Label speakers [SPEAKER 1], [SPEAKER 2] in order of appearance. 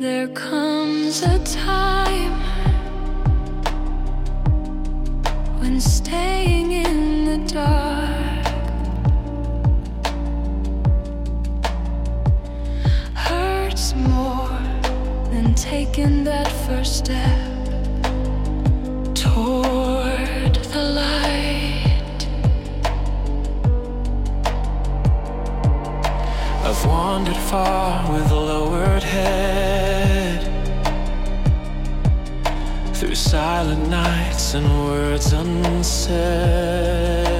[SPEAKER 1] There comes a time when staying in the dark hurts more than taking that first step toward the light.
[SPEAKER 2] I've wandered far with a lowered head, through silent nights and words unsaid.